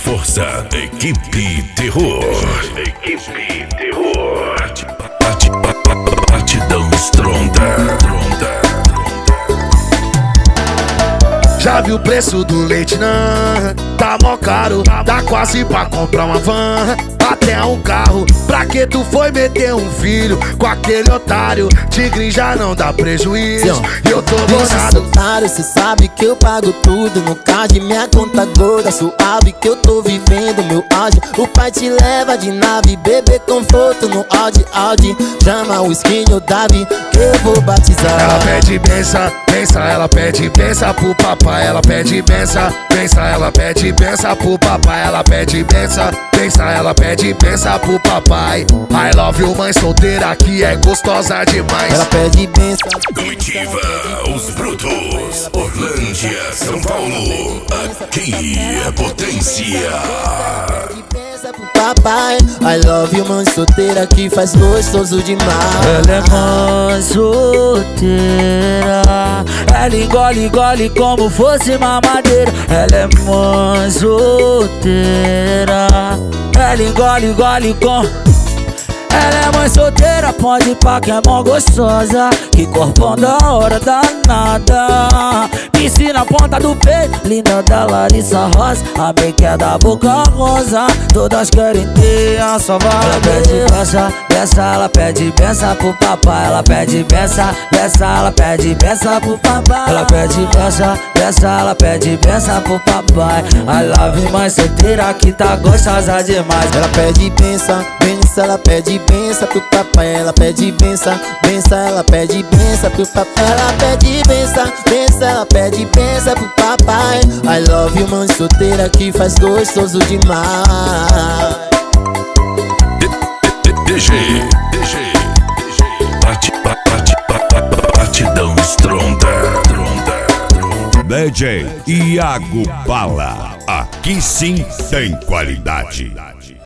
força, equipe terror. Equipe terror. Batidão estronda. Já viu o preço do leite, não? Tá mó caro, dá quase pra comprar uma van, até um carro. Pra que tu foi meter um filho com aquele otário? Tigre já não dá prejuízo e eu tô bolado. Otário, cê sabe que eu pago tudo. No card minha conta gorda, suave que eu tô vivendo meu auge. O pai te leva de nave, bebê conforto no Audi. Chama o skinny, o Davi, que eu vou batizar. Ela pede benção, ela pede benção pro papai. Ela pede benção, ela pede benção pro papai. Ela pede benção, ela pede benção pro papai. I love you, mãe solteira que é gostosa demais. Ela pede benção. Comitiva, os brutos, Orlândia, São Paulo. Aqui é potência. Papai, I love you, mãe solteira que faz gostoso demais. Ela é mãe solteira, ela engole como fosse mamadeira. Ela é mãe solteira, ela engole com. Ela é mãe solteira, pode ir pra que é mó gostosa. Que corpão da hora danada. Piscina na ponta do peito, linda da Larissa Rosa. A make é da boca rosa, todas querem ter a sua vaga. Ela pede benção, ela pede benção pro papai. Ela pede benção, ela pede benção pro papai. Ela pede benção, ela pede benção pro papai. I love you, mãe solteira que tá gostosa demais. Ela pede benção, ela pede benção pro papai. Ela pede benção, ela pede benção pro papai. Ela pede benção, ela pede benção pro papai. I love you, mãe solteira que faz gostoso demais. DG Batidão estronda. DJ Iago Bala, aqui sim tem qualidade.